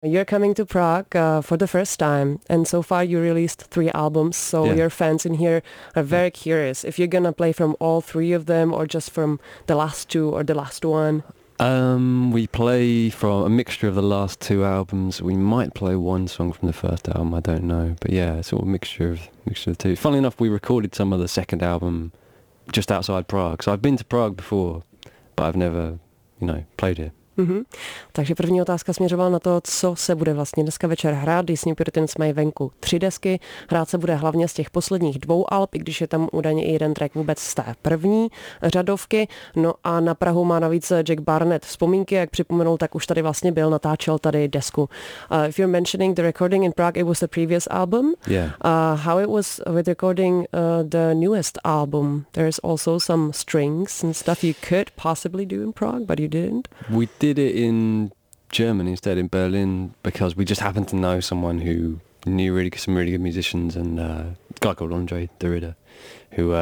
You're coming to Prague for the first time, and so far you released 3 albums, so your fans in here are very curious if you're gonna play from all 3 of them or just from the last 2 or the last one. We play from a mixture of the last 2 albums. We might play one song from the first album, I don't know. But yeah, it's sort of a mixture of the two. Funnily enough, we recorded some of the second album just outside Prague. So I've been to Prague before, but I've never, played here. Mm-hmm. Takže první otázka směřovala na to, co se bude vlastně dneska večer hrát. Disney Puritans mají venku 3 desky. Hrát se bude hlavně z těch posledních 2 alb, i když je tam údajně i jeden track vůbec z té první řadovky. No a na Prahu má navíc Jack Barnett vzpomínky, jak připomenul, tak už tady vlastně byl, natáčel tady desku. If you're mentioning the recording in Prague, it was the previous album. Yeah. How it was with recording the newest album? There's also some strings and stuff you could possibly do in Prague, but you didn't. We did it in Germany instead, in Berlin, because we just happened to know someone who knew some really good musicians, and a guy called Andre de Ridder, who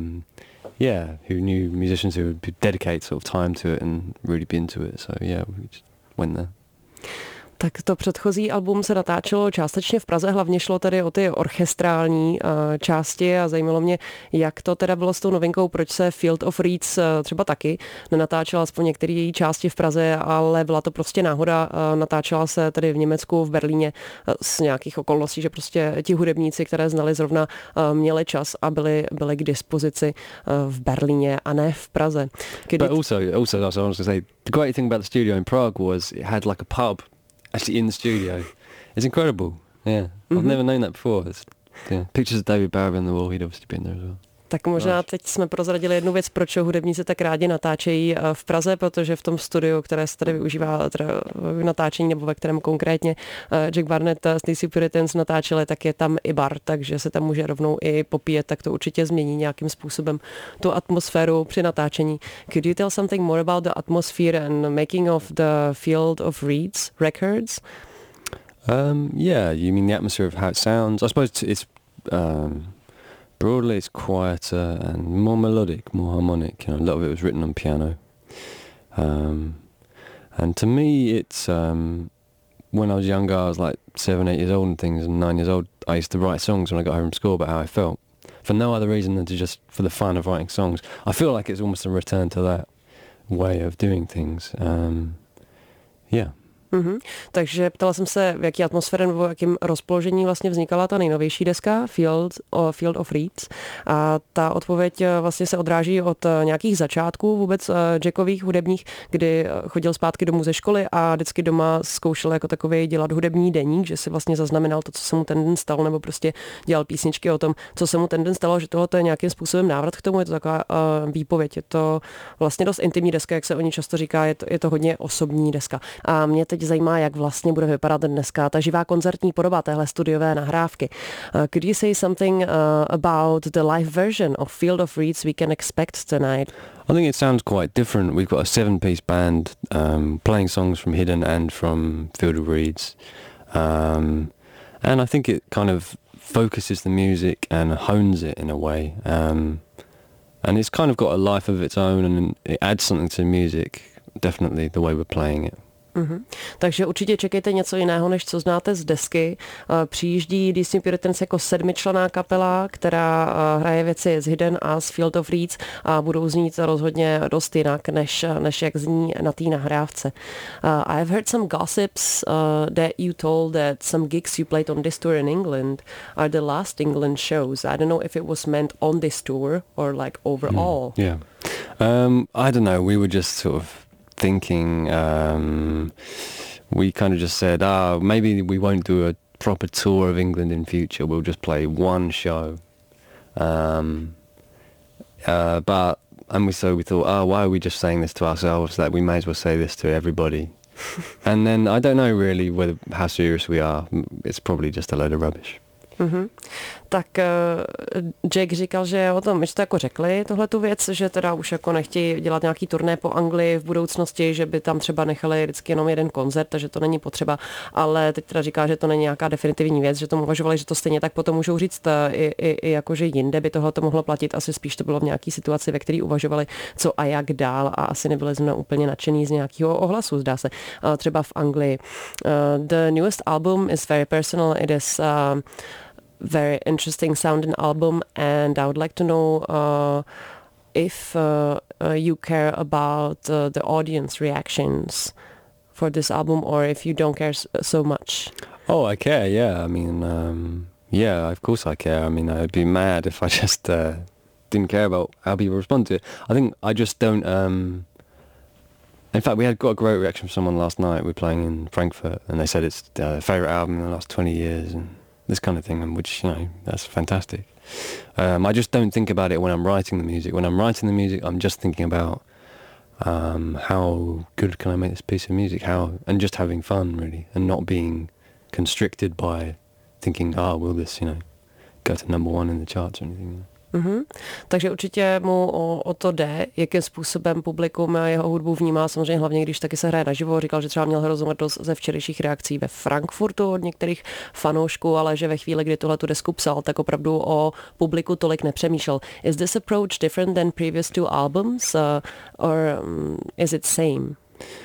knew musicians who would dedicate sort of time to it and really be into it. So yeah, we just went there. Tak to předchozí album se natáčelo částečně v Praze, hlavně šlo tedy o ty orchestrální části a zajímalo mě, jak to teda bylo s tou novinkou, proč se Field of Reeds třeba taky nenatáčela aspoň některé její části v Praze, ale byla to prostě náhoda, natáčela se tedy v Německu, v Berlíně z nějakých okolností, že prostě ti hudebníci, které znali zrovna, měli čas a byli k dispozici v Berlíně a ne v Praze. But also, I was going to say, the great thing about the studio in Prague was it had like a pub actually in the studio. It's incredible. Yeah. I've never known that before. Pictures of David Bowie on the wall, he'd obviously been there as well. Tak možná teď jsme prozradili jednu věc, proč hudebníci tak rádi natáčejí v Praze, protože v tom studiu, které se tady využívá v natáčení, nebo ve kterém konkrétně Jack Barnett z Disney Puritans natáčeli, tak je tam i bar, takže se tam může rovnou i popíjet, tak to určitě změní nějakým způsobem tu atmosféru při natáčení. Could you tell something more about the atmosphere and making of the Field of Reeds records? Yeah, you mean the atmosphere of how it sounds? I suppose it's broadly, it's quieter and more melodic, more harmonic. A lot of it was written on piano. And to me, it's when I was younger, I was like 7, 8 years old and things, and 9 years old, I used to write songs when I got home from school about how I felt, for no other reason than to just for the fun of writing songs. I feel like it's almost a return to that way of doing things. Yeah. Mm-hmm. Takže ptala jsem se, v jaký atmosféře nebo v jakém rozpoložení vlastně vznikala ta nejnovější deska Field of Reeds. A ta odpověď vlastně se odráží od nějakých začátků vůbec Jackových hudebních, kdy chodil zpátky domů ze školy a vždycky doma zkoušel jako takový dělat hudební deník, že si vlastně zaznamenal to, co se mu ten den stalo, nebo prostě dělal písničky o tom, co se mu ten den stalo, že tohle je nějakým způsobem návrat k tomu, je to taková výpověď. Je to vlastně dost intimní deska, jak se o ní často říká, je to hodně osobní deska. A mě teď zajímá, jak vlastně bude vypadat dneska ta živá koncertní podoba téhle studiové nahrávky. Could you say something about the live version of Field of Reeds we can expect tonight? I think it sounds quite different. We've got a 7-piece band playing songs from Hidden and from Field of Reeds. And I think it kind of focuses the music and hones it in a way. And it's kind of got a life of its own, and it adds something to the music, definitely, the way we're playing it. Mm-hmm. Takže určitě čekejte něco jiného, než co znáte z desky. Přijíždí Disney Puritans jako 7členná kapela, která hraje věci z Hidden a z Field of Reeds a budou znít rozhodně dost jinak, než jak zní na té nahrávce. I've heard some gossips that you told that some gigs you played on this tour in England are the last England shows. I don't know if it was meant on this tour or like overall. Yeah. I don't know. We were just sort of thinking, we kind of just said, maybe we won't do a proper tour of England in future, we'll just play one show. So we thought, why are we just saying this to ourselves, that we may as well say this to everybody. And then I don't know really how serious we are. It's probably just a load of rubbish. Mm-hmm. Tak Jack říkal, že o tom, že to jako řekli tuhletu věc, že teda už jako nechtějí dělat nějaký turné po Anglii v budoucnosti, že by tam třeba nechali vždycky jenom jeden koncert, takže to není potřeba, ale teď teda říká, že to není nějaká definitivní věc, že tomu uvažovali, že to stejně tak potom můžou říct i jakože jinde by tohle to mohlo platit, asi spíš to bylo v nějaký situaci, ve které uvažovali, co a jak dál a asi nebyli zrovna úplně nadšený z nějakého ohlasu, zdá se, třeba v Anglii. The newest album is very personal, it is very interesting sounding album, and I would like to know if you care about the audience reactions for this album, or if you don't care so much. Oh, I care. Yeah, I mean, yeah, of course I care. I mean, I'd be mad if I just didn't care about how people respond to it. I think I just don't. In fact, we got a great reaction from someone last night. We're playing in Frankfurt, and they said it's their favourite album in the last 20 years, and this kind of thing, which, that's fantastic. I just don't think about it when I'm writing the music. When I'm writing the music, I'm just thinking about how good can I make this piece of music, and just having fun, really, and not being constricted by thinking, will this, go to number one in the charts or anything. Mm-hmm. Takže určitě mu o to jde, jakým způsobem publikum jeho hudbu vnímá, samozřejmě hlavně, když taky se hraje naživo. Říkal, že třeba měl hroznou radost ze včerejších reakcí ve Frankfurtu od některých fanoušků, ale že ve chvíli, kdy tuhle tu desku psal, tak opravdu o publiku tolik nepřemýšlel. Is this approach different than previous two albums, or is it same?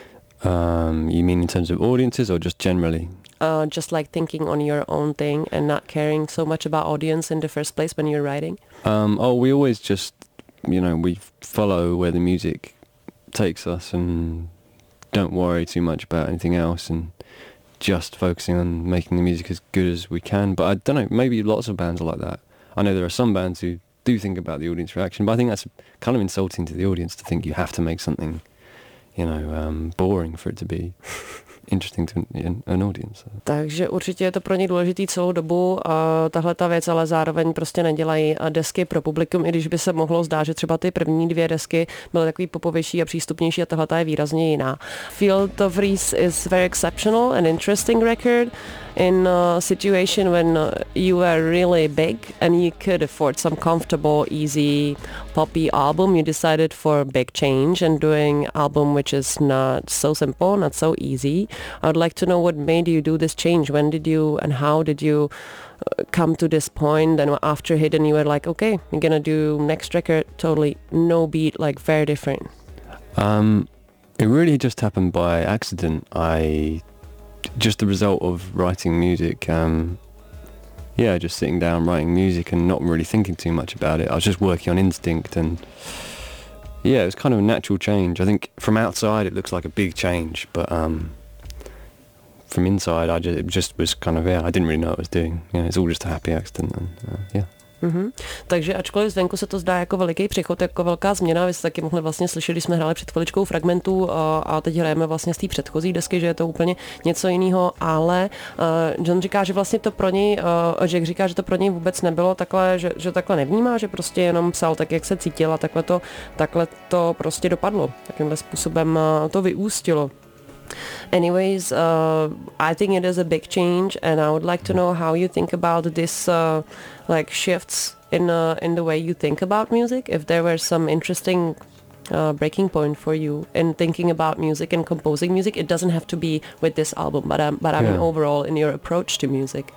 You mean in terms of audiences or just generally? Just like thinking on your own thing and not caring so much about audience in the first place when you're writing? We always just, we follow where the music takes us and don't worry too much about anything else and just focusing on making the music as good as we can. But I don't know, maybe lots of bands are like that. I know there are some bands who do think about the audience reaction, but I think that's kind of insulting to the audience to think you have to make something, boring for it to be interesting to an audience. Takže určitě je to pro ně důležitý celou dobu tahle ta věc, ale zároveň prostě nedělají desky pro publikum, i když by se mohlo zdát, že třeba ty první dvě desky byly takový popovější a přístupnější a tahle ta je výrazně jiná. Field of Reeds is very exceptional and interesting record in a situation when you were really big and you could afford some comfortable, easy, poppy album. You decided for a big change and doing album which is not so simple, not so easy. I would like to know what made you do this change. When did you and how did you come to this point? And after Hidden, you were like, okay, you're gonna do next record totally no beat, like very different. It really just happened by accident. Just the result of writing music. Just sitting down writing music and not really thinking too much about it. I was just working on instinct, and it was kind of a natural change. I think from outside it looks like a big change, but from inside it just was kind of, I didn't really know what I was doing. It's all just a happy accident, and Mm-hmm. Takže ačkoliv zvenku se to zdá jako veliký přechod, jako velká změna, vy jste taky mohli vlastně slyšet, když jsme hráli před chviličkou fragmentů a teď hrajeme vlastně z té předchozí desky, že je to úplně něco jiného, ale John říká, že vlastně to pro něj, Jack říká, že to pro něj vůbec nebylo takhle, že takhle nevnímá, že prostě jenom psal tak, jak se cítil a takhle to prostě dopadlo. Takýmhle způsobem to vyústilo. Anyways, I think it is a big change, and I would like to know how you think about this, like shifts in the way you think about music. If there were some interesting breaking point for you in thinking about music and composing music, it doesn't have to be with this album, but I mean overall in your approach to music.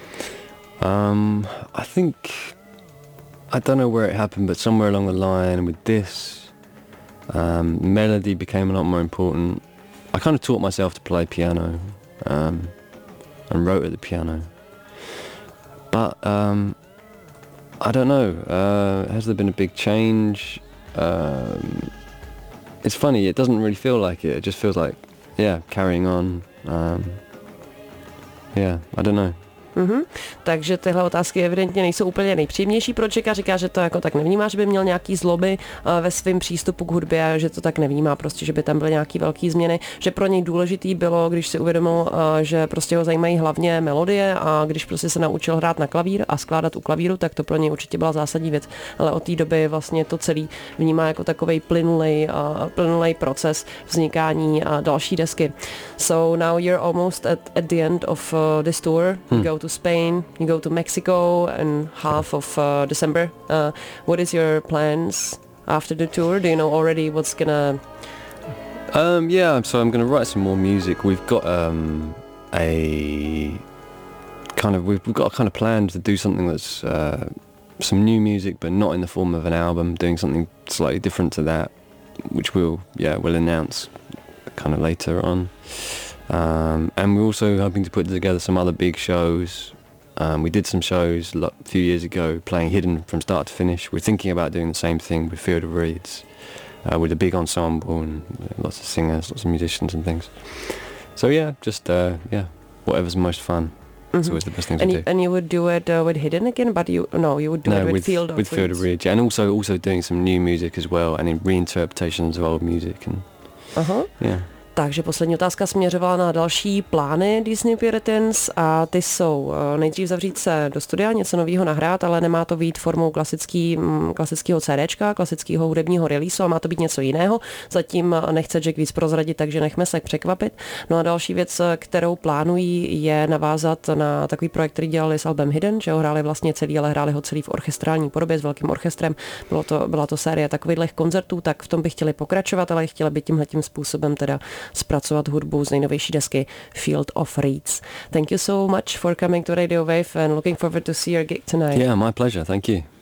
I think, I don't know where it happened, but somewhere along the line with this, melody became a lot more important. I kind of taught myself to play piano and wrote at the piano. But I don't know, has there been a big change? It's funny, it doesn't really feel like it. It just feels like, carrying on. I don't know. Mm-hmm. Takže tyhle otázky evidentně nejsou úplně nejpříjemnější pro Jacka. Říká, že to jako tak nevnímá, že by měl nějaký zloby ve svém přístupu k hudbě a že to tak nevnímá, prostě, že by tam byly nějaký velký změny, že pro něj důležitý bylo, když si uvědomil, že prostě ho zajímají hlavně melodie a když prostě se naučil hrát na klavír a skládat u klavíru, tak to pro něj určitě byla zásadní věc, ale od té doby vlastně to celý vnímá jako takovej plynulej proces vznikání další desky. So now you're almost at the end of this tour. You go to Spain, you go to Mexico in half of December. What is your plans after the tour? Do you know already what's gonna... Yeah, so I'm going to write some more music. We've got we've got a kind of plan to do something that's some new music, but not in the form of an album. Doing something slightly different to that, which we'll announce kind of later on. And we're also hoping to put together some other big shows. We did some shows a few years ago, playing Hidden from start to finish. We're thinking about doing the same thing with Field of Reeds. With a big ensemble and lots of singers, lots of musicians and things. So just whatever's most fun. It's always the best thing to do. And you would do it with Hidden again, but you would do it with Field of Reeds. Field of Reeds, and also doing some new music as well, and in reinterpretations of old music and yeah. Takže poslední otázka směřovala na další plány Disney Puritans a ty jsou nejdřív zavřít se do studia, něco nového nahrát, ale nemá to být formou klasického CDčka, klasického hudebního releaseu, a má to být něco jiného. Zatím nechce Jack víc prozradit, takže nechme se překvapit. No a další věc, kterou plánují, je navázat na takový projekt, který dělali s albem Hidden, že ho hráli vlastně celý, ale hráli ho celý v orchestrální podobě s velkým orchestrem. Byla to série takových koncertů, tak v tom by chtěli pokračovat, ale chtěli by tímhletím způsobem teda zpracovat hudbu z nejnovější desky Field of Reeds. Thank you so much for coming to Radio Wave and looking forward to see your gig tonight. Yeah, my pleasure. Thank you.